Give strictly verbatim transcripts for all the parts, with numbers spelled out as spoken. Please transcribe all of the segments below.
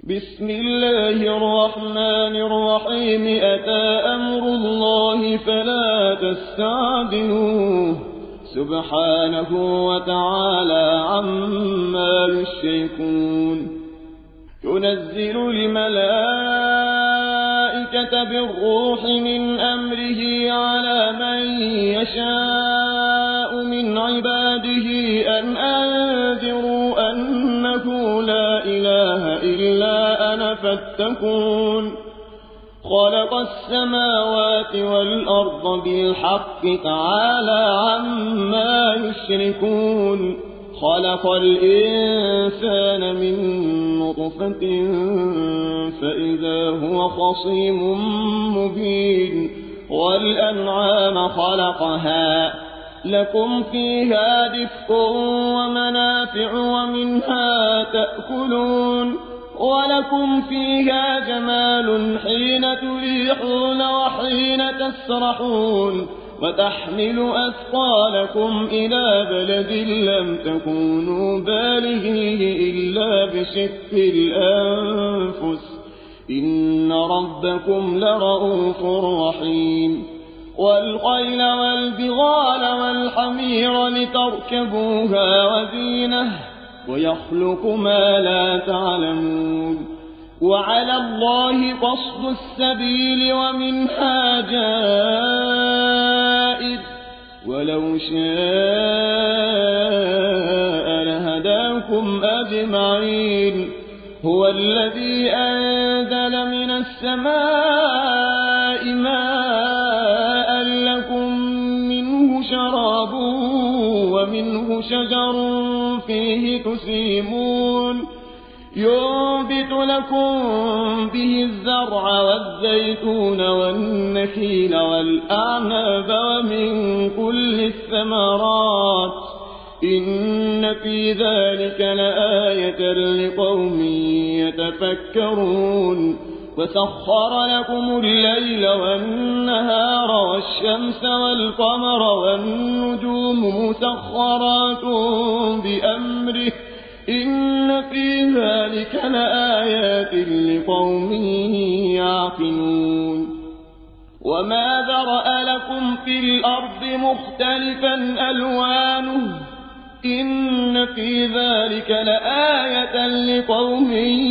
بسم الله الرحمن الرحيم أتى أمر الله فلا تستعجلوه سبحانه وتعالى عما يشركون ينزل الملائكة بالروح من أمره على من يشاء من عباده أن أنذروا أنه لا إله إلا أنا فاتقون خلق السماوات والأرض بالحق تعالى عما يشركون خلق الإنسان من نطفة فإذا هو خصيم مبين والأنعام خلقها لكم فيها دفء ومنافع ومنها تأكلون ولكم فيها جمال حين تريحون وحين تسرحون وتحمل أثقالكم إلى بلد لم تكونوا بالغيه إلا بشق الأنفس إن ربكم لرؤوف رحيم والخيل والبغال والحمير لتركبوها وزينة ويخلق ما لا تعلمون وعلى الله قصد السبيل ومنها جائر ولو شاء لهداكم أجمعين هو الذي أنزل من السماء ماء لكم منه شراب ومنه شجر فيه تسيمون ينبت لكم به الزرع والزيتون والنخيل والأعناب ومن كل الثمرات إن في ذلك لآية لقوم يتفكرون وسخر لكم الليل والنهار والشمس والقمر والنجوم مسخرات بأمره إن في ذلك لآيات لقوم يعقلون وما ذرأ لكم في الأرض مختلفا ألوانه إن في ذلك لآية لقوم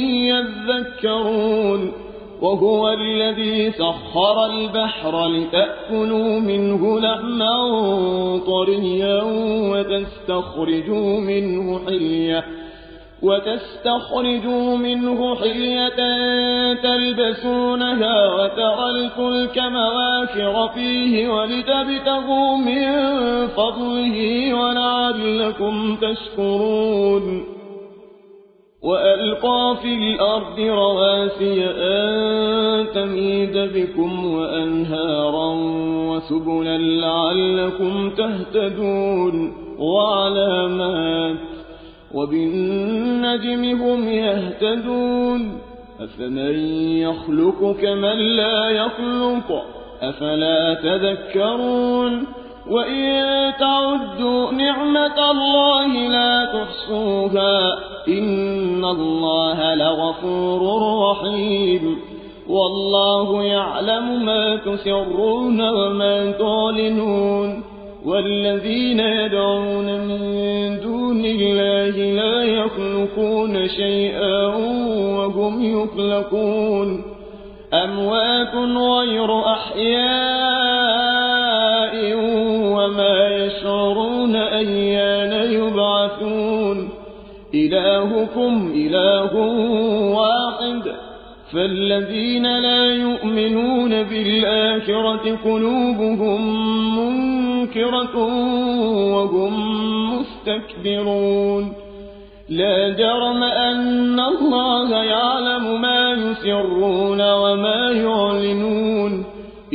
يذكرون وهو الذي سخر البحر لتأكلوا منه لحما طريا وتستخرجوا منه حلية وتستخرجوا منه حلية تلبسونها وترى الفلك مواخر فيه ولتبتغوا من فضله ولعلكم تشكرون وألقى في الأرض رواسي أن تميد بكم وأنهارا وسبلا لعلكم تهتدون وعلامات وبالنجم هم يهتدون أفمن يخلق كمن لا يخلق أفلا تذكرون وإن تعدوا نعمة الله لا تحصوها إن الله لغفور رحيم والله يعلم ما تسرون وما تعلنون والذين يدعون من دون الله لا يخلقون شيئا وهم يخلقون أموات غير أحياء وما يشعرون أيان يبعثون إلهكم إله واحد فالذين لا يؤمنون بالآخرة قلوبهم منكرة وهم مستكبرون لا جرم أن الله يعلم ما يسرون وما يعلنون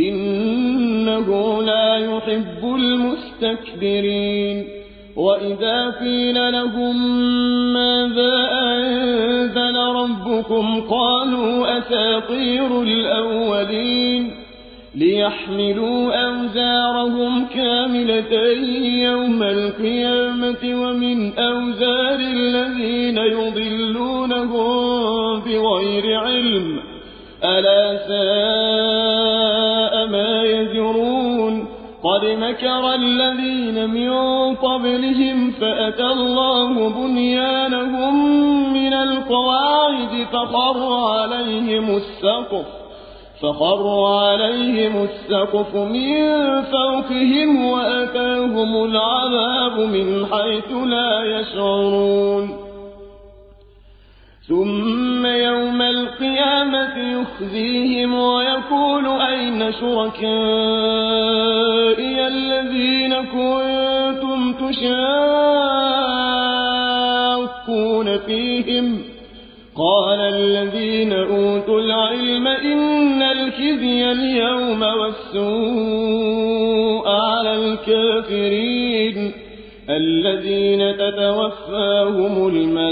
إنه لا يحب المستكبرين وإذا قيل لهم ماذا أنزل ربكم قالوا أساطير الأولين ليحملوا أوزارهم كاملة يوم القيامة ومن أوزار الذين يضلونهم بغير علم ألا ساء ما يزرون قد مكر الذين من قبلهم فأتى الله بنيانهم من القواعد فخر عليهم السقف فخر عليهم السقف من فوقهم وأتاهم العذاب من حيث لا يشعرون ثم يوم القيامة يخزيهم ويقول أين شركائي الذين كنتم تشاقون فيهم قال الذين أوتوا العلم إن الخزي اليوم والسوء على الكافرين الذين تتوفاهم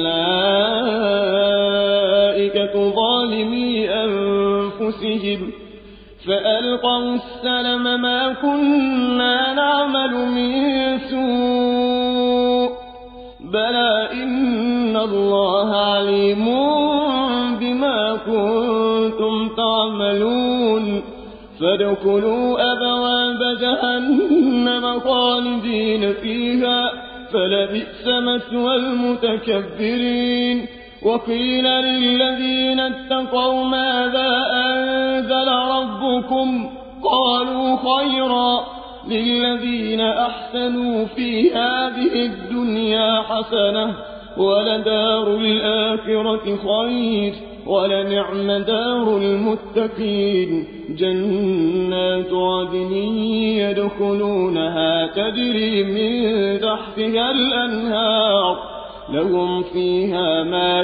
الملائكة ظالمي أنفسهم فألقوا السلم ما كنا نعمل من سوء بلى إن الله عليم بما كنتم تعملون فادخلوا أبواب جهنم خالدين فيها فلبئس مثوى المتكبرين وقيل للذين اتقوا ماذا أنزل ربكم قالوا خيرا للذين أحسنوا في هذه الدنيا حسنة ولدار الآخرة خير ولنعم دار المتقين جنات عدن يدخلونها تجري من تحتها الأنهار لهم فيها ما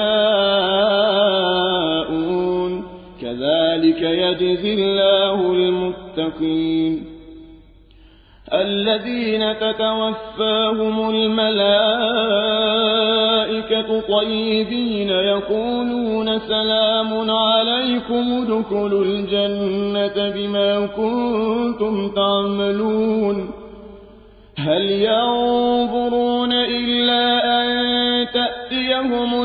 يشاءون كذلك يجزي الله المتقين الذين تتوفاهم الملائكة طيبين يقولون سلام عليكم ادخلوا الجنة بما كنتم تعملون هل ينظرون إلا أن تأتيهم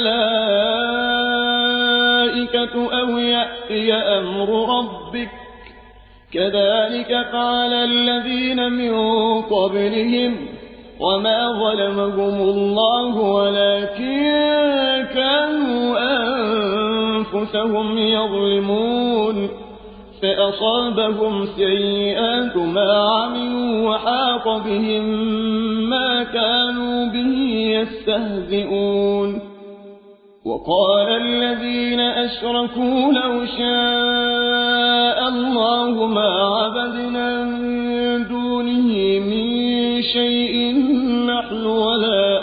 الملائكة أو يأتي أمر ربك كذلك فعل الذين من قبلهم وما ظلمهم الله ولكن كانوا أنفسهم يظلمون فأصابهم سيئات ما عملوا وحاق بهم ما كانوا به يستهزئون وقال الذين أشركوا لو شاء الله ما عبدنا من دونه من شيء نحن ولا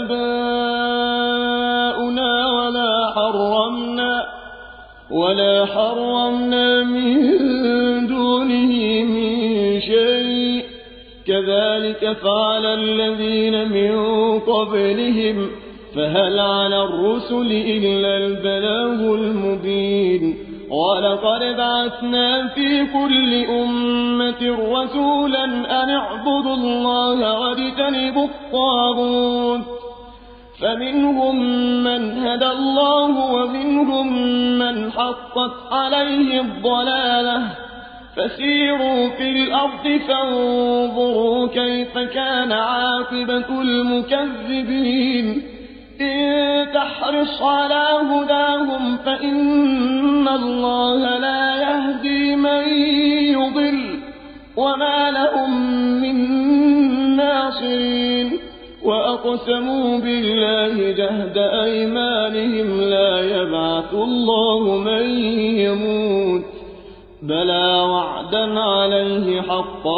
آباؤنا ولا حرمنا ولا حرمنا من دونه من شيء كذلك فعل الذين من قبلهم فهل على الرسل إلا البلاغ المبين ولقد بعثنا في كل أمة رسولا أن اعبدوا الله واجتنبوا الطاغوت فمنهم من هدى الله ومنهم من حقت عليه الضلالة فسيروا في الأرض فانظروا كيف كان عاقبة المكذبين إن تحرص على هداهم فإن الله لا يهدي من يضل وما لهم من ناصرين وأقسموا بالله جهد أيمانهم لا يبعث الله من يموت بلى وعدا عليه حقا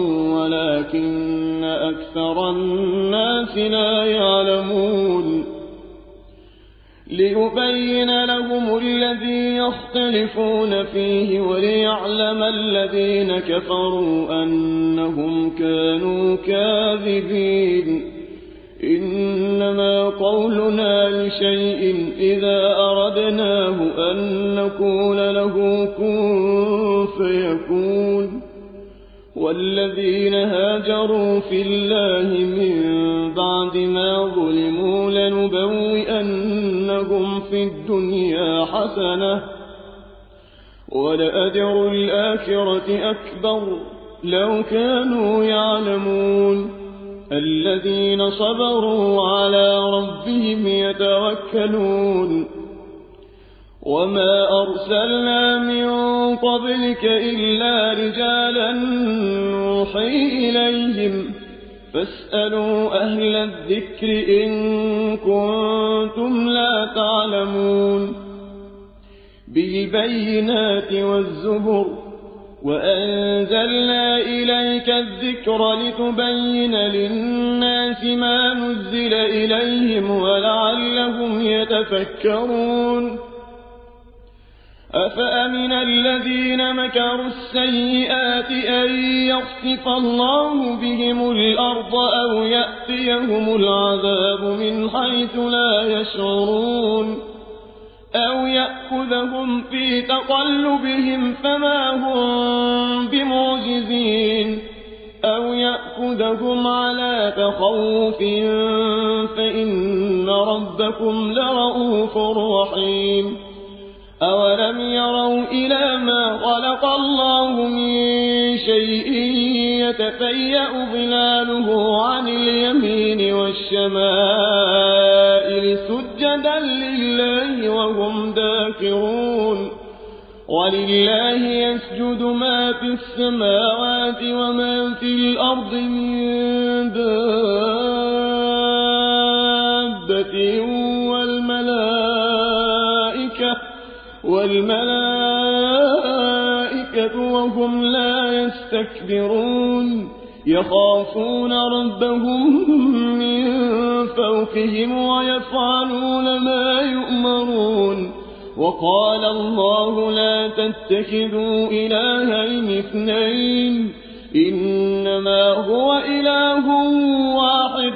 ولكن أكثر الناس لا يعلمون ليبين لهم الذي يختلفون فيه وليعلم الذين كفروا أنهم كانوا كاذبين إنما قولنا لشيء إذا أردناه أن نقول له كن فيكون والذين هاجروا في الله من بعد ما ظلموا لنبوئنهم في الدنيا حسنة ولأجر الآخرة أكبر لو كانوا يعلمون الذين صبروا على ربهم يتوكلون وما أرسلنا من قبلك إلا رجالا نوحي إليهم فاسألوا أهل الذكر إن كنتم لا تعلمون بالبينات والزبر وأنزلنا إليك الذكر لتبين للناس ما نزل إليهم ولعلهم يتفكرون أفأمن الذين مكروا السيئات أن يخسف الله بهم الأرض أو يأتيهم العذاب من حيث لا يشعرون أو يأخذهم في تقلبهم فما هم بمعجزين أو يأخذهم على تخوف فإن ربكم لرؤوف رحيم أولم يروا إلى ما خلق الله من شيء يتفيأ ظلاله عن اليمين والشمائل سجدا لله وهم داخرون ولله يسجد ما في السماوات وما في الأرض من دابة والملائكة والملائكة وهم لا يستكبرون يخافون ربهم من فوقهم ويفعلون ما يؤمرون وقال الله لا تتخذوا إلهين اثنين إنما هو إله واحد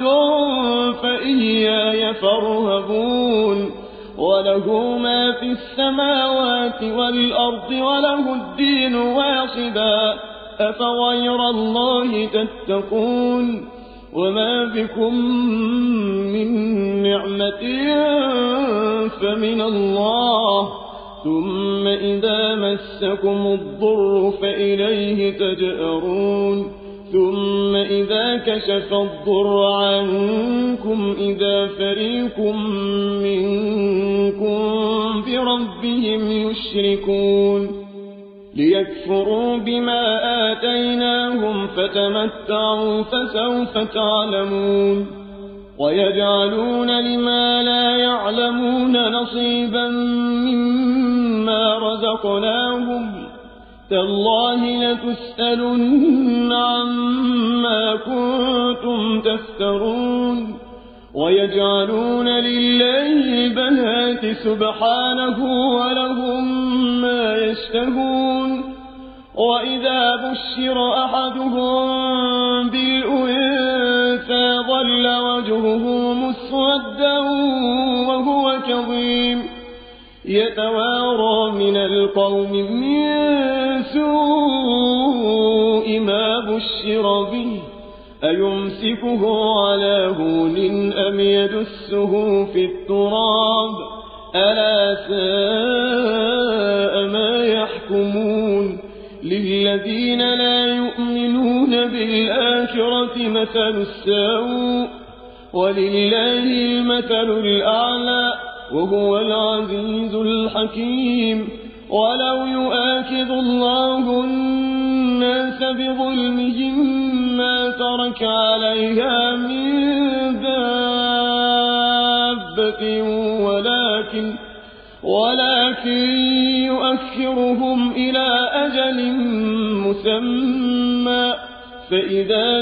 فإياي فارهبون وله ما في السماوات والأرض وله الدين واصبا أفغير الله تتقون وما بكم من نعمة فمن الله ثم إذا مسكم الضر فإليه تجأرون ثم إذا كشف الضر عنكم إذا فريق منكم بربهم يشركون ليكفروا بما آتيناهم فتمتعوا فسوف تعلمون ويجعلون لما لا يعلمون نصيبا مما رزقناهم تالله لتسألن عما كنتم تفترون ويجعلون لله البنات سبحانه ولهم ما يشتهون وإذا بشر أحدهم بالأنثى ظل وجهه مسودا وهو كظيم يتوارى من القوم من سوء ما بشر به أيمسكه على هون أم يدسه في التراب ألا ساء ما يحكمون للذين لا يؤمنون بالآخرة مثل السوء ولله المثل الأعلى وهو العزيز الحكيم ولو يؤاخذ الله الناس بظلمهم ما ترك عليها من دابة ولكن ولكن يؤخرهم إلى أجل مسمى فإذا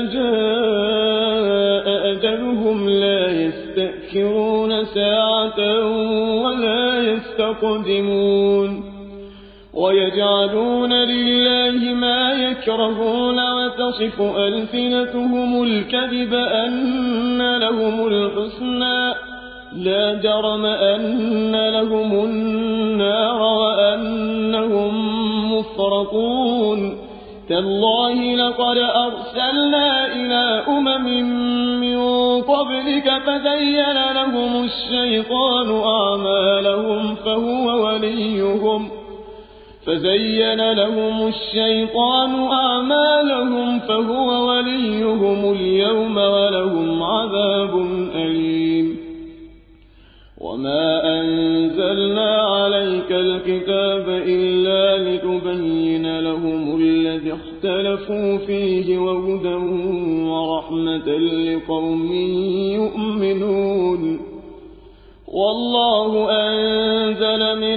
جاء أجلهم لا يستأخرون ساعة ولا يستقدمون ويجعلون لله ما يكرهون وتصف ألسنتهم الكذب أن لهم الحسنى لا جرم أن لهم النار وأنهم مفرطون تالله لقد أرسلنا إلى أمم من قبلك فزين لهم الشيطان أعمالهم فهو وليهم فزين لهم الشيطان أعمالهم فهو وليهم اليوم ولهم عذاب أليم وما أنزلنا عليك الكتاب إلا لتبين لهم الذي اختلفوا فيه وهدى ورحمة لقوم يؤمنون والله أنزل من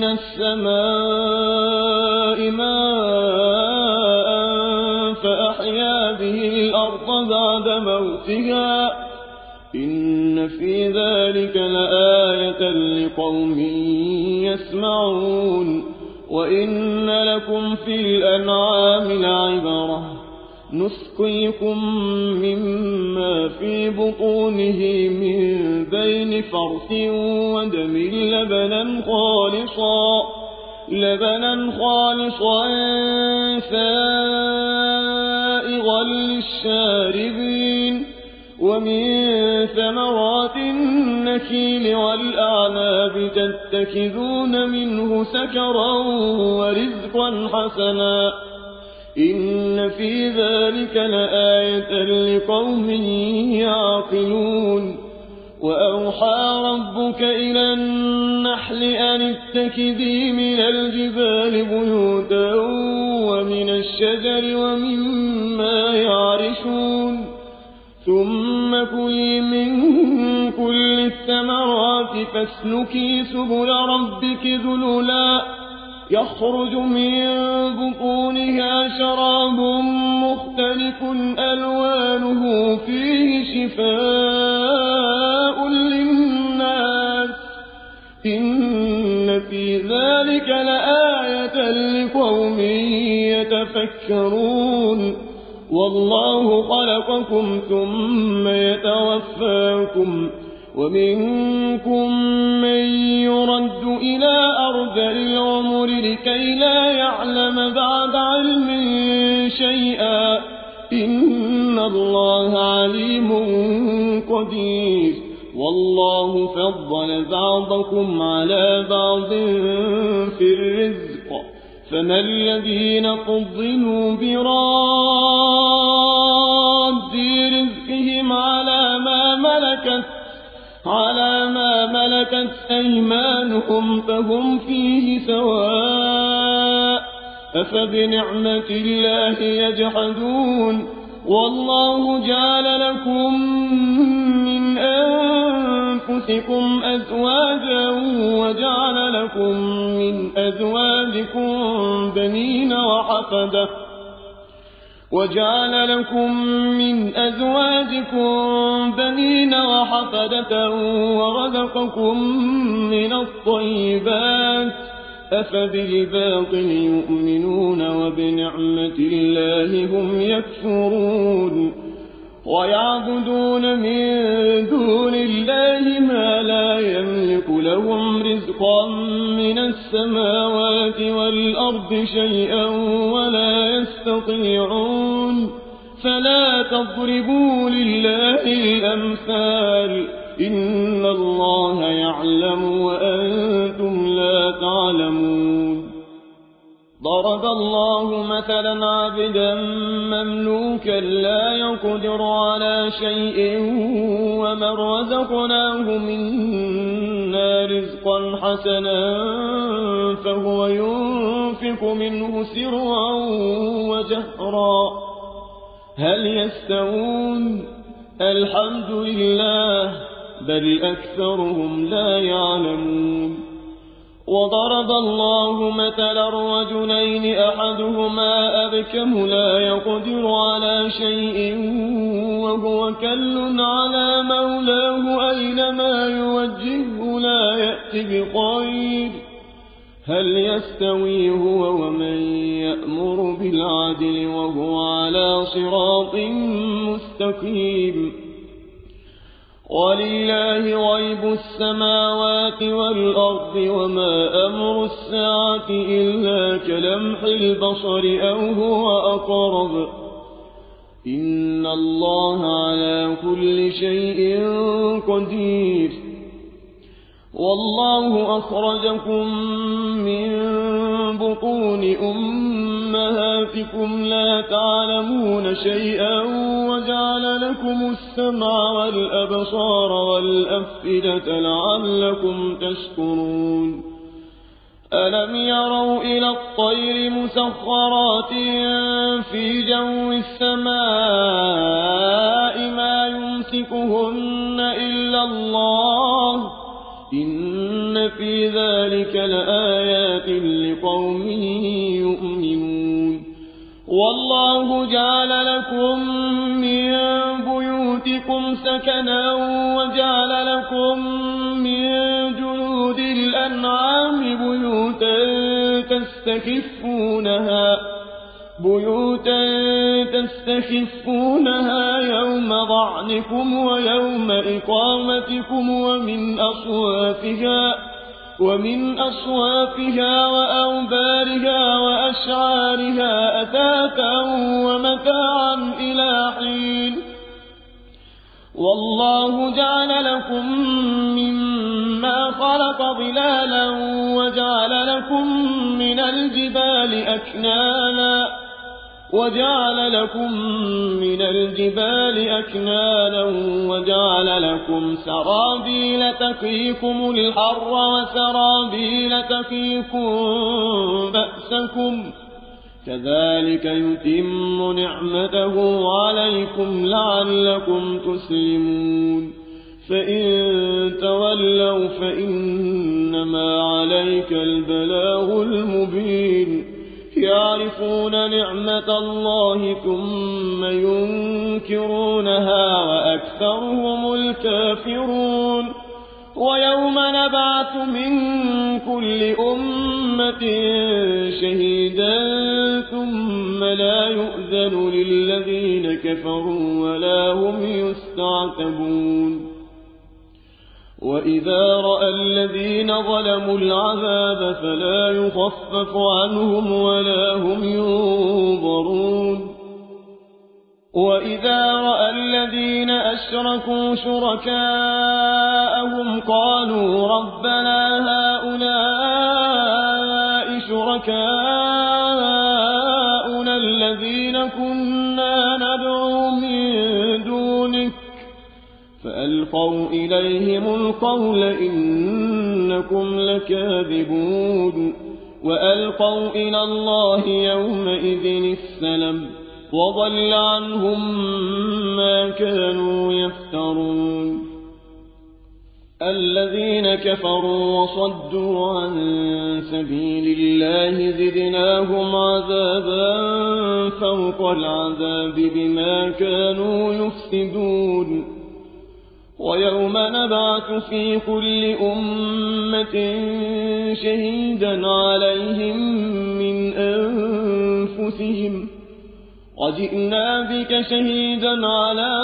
السماء ماء فأحيا به الأرض بعد موتها إن في ذلك لآية لقوم يسمعون وإن لكم في الأنعام لعبرة نسقيكم مما في بطونه من بين فرث ودم لبنا خالصا لبنا خالصا سائغا للشاربين ومن ثمرات النخيل والأعناب تتخذون منه سكرا ورزقا حسنا إن في ذلك لآية لقوم يعقلون وأوحى ربك إلى النحل أن اتخذي من الجبال بيوتا ومن الشجر ومما يعرشون ثم كلي من كل الثمرات فاسلكي سبل ربك ذللا يخرج من بطونها شراب مختلف ألوانه فيه شفاء للناس إن في ذلك لآية لقوم يتفكرون والله خلقكم ثم يتوفاكم ومنكم من يرد إلى أرذل العمر لكي لا يعلم بعد علم شيئا إن الله عليم قدير والله فضل بعضكم على بعض في الرزق فما الذين فضلوا براد رزقهم على ما ملكت على ما ملكت أيمانهم فهم فيه سواء أفبنعمة الله يجحدون والله جعل لكم من أنفسكم أزواجا وجعل لكم من أزواجكم بنين وحفدة وجعل لكم من أزواجكم بنين وحفدة ورزقكم من الطيبات أفبالباطل يؤمنون وبنعمة الله هم يكفرون ويعبدون من دون الله ما لا يملك لهم رزقا من السماوات والأرض شيئا ولا يستطيعون فلا تضربوا لله الأمثال إن الله يعلم وأنتم لا تعلمون ضرب الله مثلا عبدا مملوكا لا يقدر على شيء ومن رزقناه منا رزقا حسنا فهو ينفق منه سرا وجهرا هل يستوون الحمد لله بل أكثرهم لا يعلمون وضرب الله مثلا الرجلين أحدهما أبكم لا يقدر على شيء وهو كل على مولاه أينما يوجهه لا يأتي بخير هل يستوي هو ومن يأمر بالعدل وهو على صراط مستقيم ولله غيب السماوات والأرض وما أمر الساعة إلا كلمح البصر أو هو أقرب إن الله على كل شيء قدير والله أخرجكم من بطون أمهاتكم لا تعلمون شيئا وجعل لكم السمع والأبصار والأفئدة لعلكم تشكرون ألم يروا إلى الطير مسخرات في جو السماء ما يمسكهن إلا الله إن في ذلك لآيات لقوم يؤمنون والله جعل لكم من بيوتكم سكنا وجعل لكم من جلود الأنعام بيوتا تستخفونها بيوتا تستخفونها يوم ضعنكم ويوم إقامتكم ومن أصوافها ومن أصوافها وأوبارها وأشعارها أثاثا ومتاعا إلى حين والله جعل لكم مما خلق ظلالا وجعل لكم من الجبال أكنانا وجعل لكم من الجبال أكنانا وجعل لكم سرابيل تقيكم الحر وسرابيل تقيكم بأسكم كذلك يتم نعمته عليكم لعلكم تسلمون فإن تولوا فإنما عليك البلاغ المبين يعرفون نعمة الله ثم ينكرونها وأكثرهم الكافرون ويوم نبعث من كل أمة شهيدا ثم لا يؤذن للذين كفروا ولا هم يستعتبون وإذا رأى الذين ظلموا العذاب فلا يخفف عنهم ولا هم ينظرون وإذا رأى الذين أشركوا شركاءهم قالوا ربنا هؤلاء شركاؤنا الذين كنا ندعو من دونك فألقوا إليهم القول إنكم لكاذبون وألقوا إلى الله يومئذ السلم وضل عنهم ما كانوا يفترون الذين كفروا وصدوا عن سبيل الله زدناهم عذابا فوق العذاب بما كانوا يفسدون ويوم نبعث في كل أمة شهيدا عليهم من أنفسهم وجئنا بك شهيدا على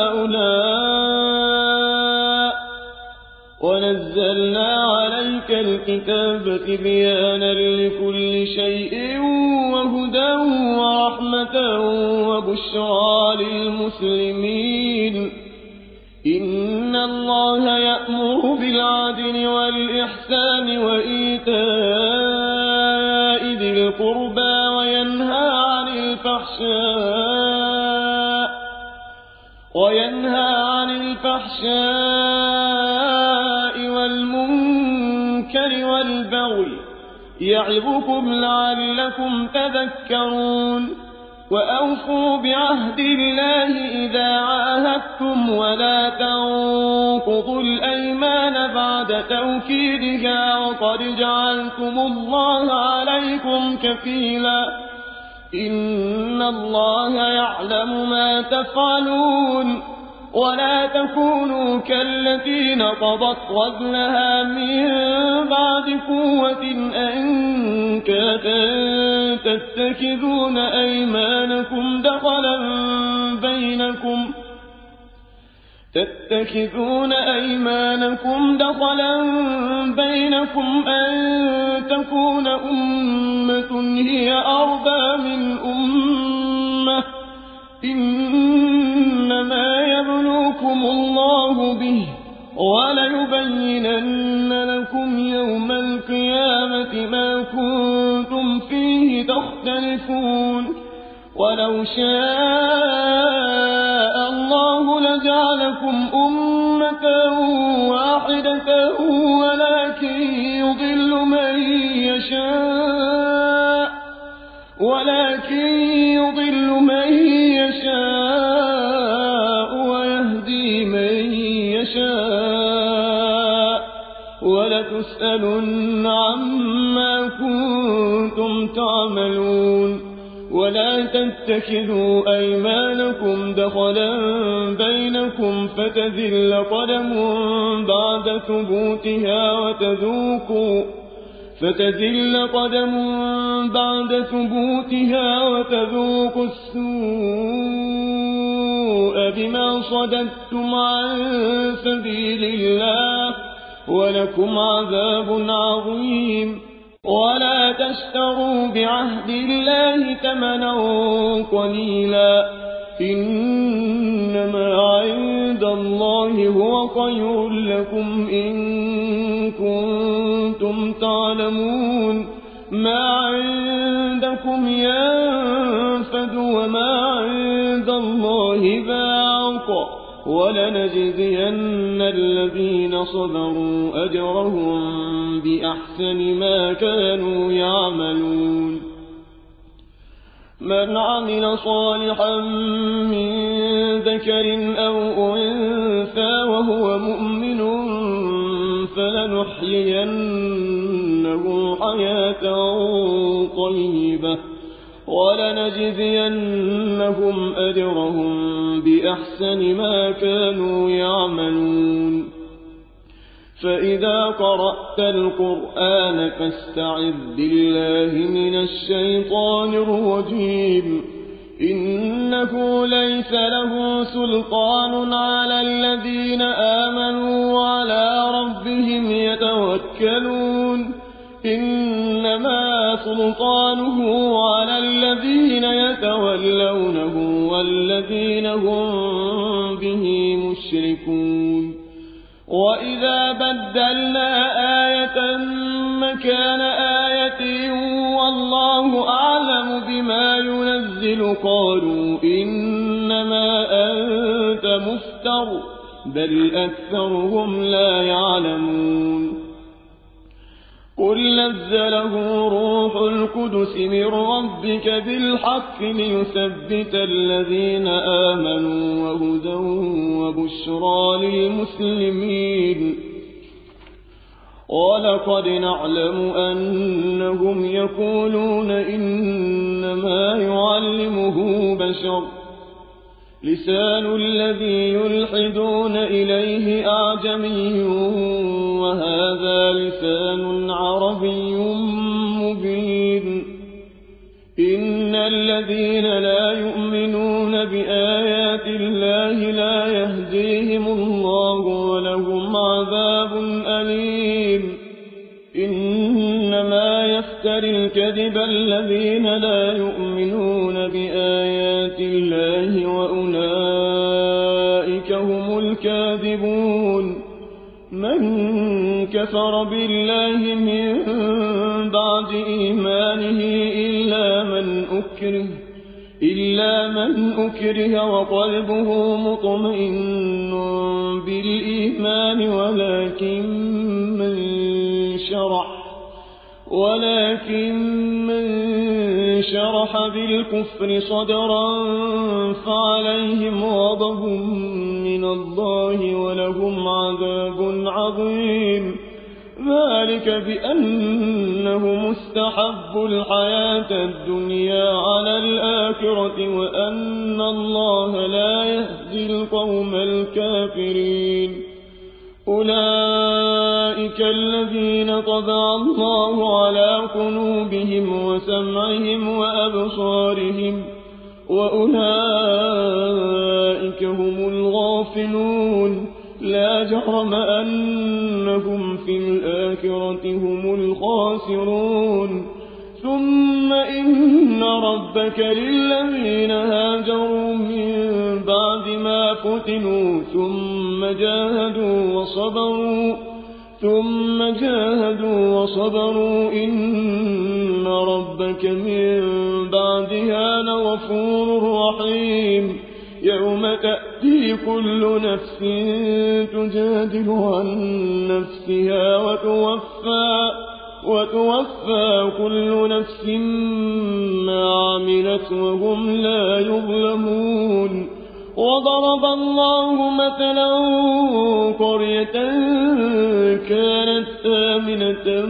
هؤلاء ونزلنا عليك الكتاب تبيانا لكل شيء وهدى ورحمة وبشرى للمسلمين إن الله يأمر بالعدل والإحسان وإيتاء ذي القربى وينهى عن الفحشاء وينهى عن الفحشاء والمنكر والبغي يعظكم لعلكم تذكرون وأوفوا بعهد الله إذا عاهدتم ولا تنقضوا الأيمان بعد توكيدها وقد جعلتم الله عليكم كفيلا إن الله يعلم ما تفعلون ولا تكونوا كالتي نقضت غزلها من بعد قوة أنكاثا تتخذون أيمانكم دخلا بينكم تتخذون أيمانكم دخلا بينكم أن تكون أمة هي أربى من أمة إنما يبلوكم الله به وليبينن لكم يوم القيامة ما كنتم فيه تختلفون ولو شاء الله لجعلكم أمة واحدة ولكن يضل من يشاء ولكن يضل من يشاء ويهدي من يشاء ولتسألن عما كنتم تعملون ولا تتخذوا أيمانكم دخلا بينكم فتزل قدم بعد ثبوتها وتذوقوا فتزل قدم بعد ثبوتها وتذوقوا السوء بما صددتم عن سبيل الله ولكم عذاب عظيم ولا تشتروا بعهد الله ثمنا قليلا إنما عند الله هو خير لكم إن كنتم تعلمون ما عندكم ينفد وما عند الله باق ولنجزين الذين صبروا أجرهم بأحسن ما كانوا يعملون من عمل صالحا من ذكر أو أنثى وهو مؤمن فلنحيينه حياة طيبة ولنجزينهم أجرهم بأحسن ما كانوا يعملون فإذا قرأت القرآن فاستعذ بالله من الشيطان الرجيم إنه ليس له سلطان على الذين آمنوا وعلى ربهم يتوكلون إنما سلطانه على الذين يتولونه والذين هم به مشركون وإذا بدلنا آية مكان آية والله أعلم بما ينزل قالوا إنما أنت مفتر بل أكثرهم لا يعلمون قل نزله روح القدس من ربك بالحق ليثبت الذين آمنوا وهدى وبشرى للمسلمين ولقد نعلم أنهم يقولون إنما يعلمه بشر لسان الذي يلحدون إليه أعجمي وهذا لسان عربي مبين إن الذين لا يؤمنون بآيات الله لا يهديهم الله ولهم عذاب أليم إنما يفتري الكذب الذين لا يؤمنون بآيات الله وأولئك هم الكاذبون من كفر بالله من بعد إيمانه إلا من أكره إلا من أكره وقلبه مطمئن بالإيمان ولكن من شرح ولكن من شرح بالكفر صدرا فعليهم غضب من الله ولهم عذاب عظيم ذلك بأنهم استحبوا الحياة الدنيا على الآخرة وأن الله لا يهدي القوم الكافرين أولئك الذين طبع الله على قلوبهم وسمعهم وأبصارهم وأولئك هم الغافلون لا جرم أنهم في الآخرة هم الخاسرون ثم إن ربك للذين هاجروا من بعد ما فتنوا ثم جاهدوا وصبروا ثم جاهدوا وصبروا إن ربك من بعدها لغفور رحيم يوم تأتي كل نفس تجادل عن نفسها وتوفى وتوفى كل نفس ما عملت وهم لا يظلمون وضرب الله مثلا قرية كانت آمنة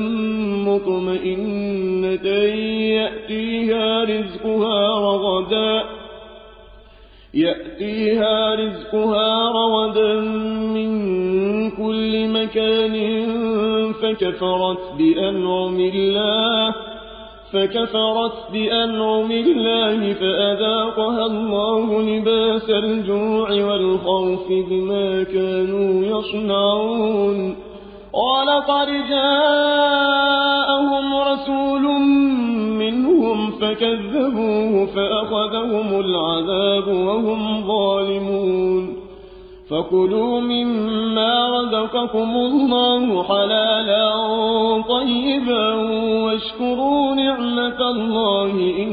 مطمئنة يأتيها رزقها رغدا يأتيها رزقها رغدا من كل مكان فكفرت بأنعم الله فكفرت بأنعم الله فأذاقها الله لباس الجوع والخوف بما كانوا يصنعون ولقد جاءهم رسول منهم فكذبوه فأخذهم العذاب وهم ظالمون فكلوا مما رزقكم الله حلالا طيبا واشكروا نعمة الله إن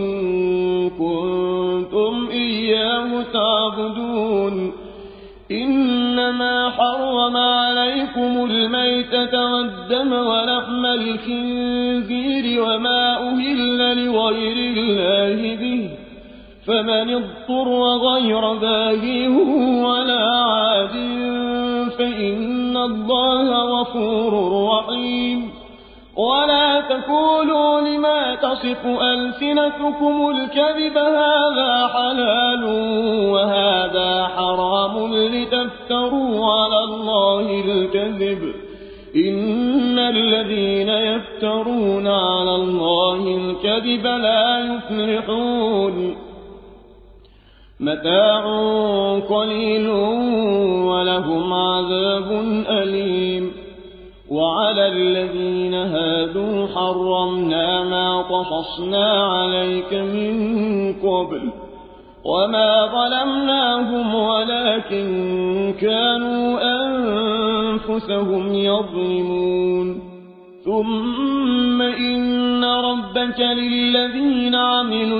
كنتم إياه تعبدون إنما حرم عليكم الميتة والدم ولحم الخنزير وما أهل لغير الله به فمن اضطر غير باغ ولا عاد فإن الله غفور رحيم ولا تقولوا لما تصف ألسنتكم الكذب هذا حلال وهذا حرام لتفتروا على الله الكذب إن الذين يفترون على الله الكذب لا يفلحون متاع قليل ولهم عذاب أليم وعلى الذين هادوا حرمنا ما قصصنا عليك من قبل وما ظلمناهم ولكن كانوا أنفسهم يظلمون ثم إن ربك للذين عملوا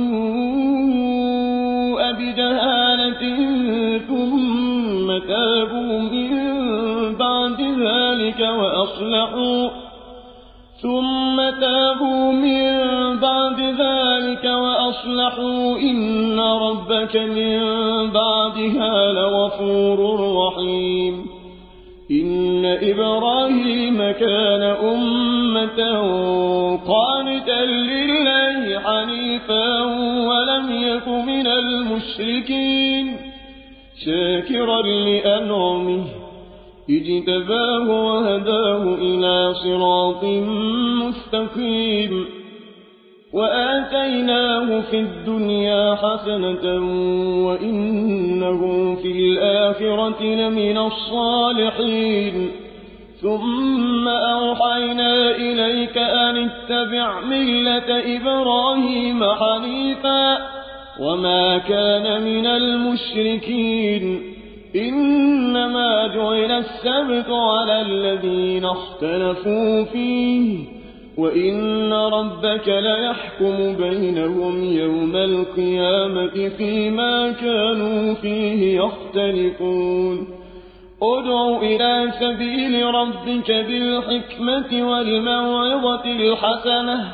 السوء بجهالة ثم تابوا من بعد ذلك وأصلحوا ثم تابوا من بعد ذلك وأصلحوا إن ربك من بعدها لغفور رحيم إن إبراهيم كان أمة قانتا لله حنيفا ولم يك من المشركين شاكرا لأنعمه اجتباه وهداه إلى صراط مستقيم وآتيناه في الدنيا حسنة وإنه في الآخرة لمن الصالحين ثم أوحينا إليك أن اتبع ملة إبراهيم حنيفا وما كان من المشركين إنما جعل السبت على الذين اختلفوا فيه وإن ربك ليحكم بينهم يوم القيامة فيما كانوا فيه يختلفون ادع إلى سبيل ربك بالحكمة والموعظة الحسنة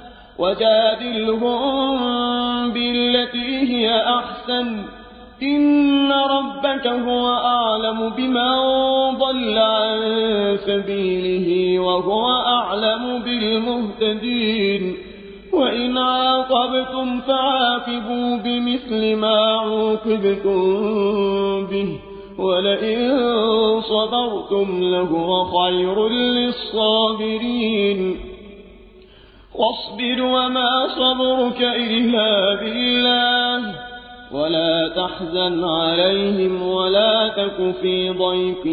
وجادلهم بالتي هي أحسن إن ربك هو أعلم بمن ضل عن سبيله وهو أعلم بالمهتدين وإن عاقبتم فعاقبوا بمثل ما عوقبتم به ولئن صبرتم لهو خير للصابرين واصبر وما صبرك إلا بالله ولا تحزن عليهم ولا تك في ضيق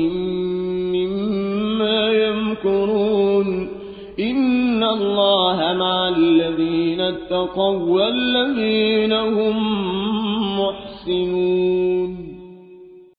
مما يمكرون إن الله مع الذين اتقوا والذين هم محسنون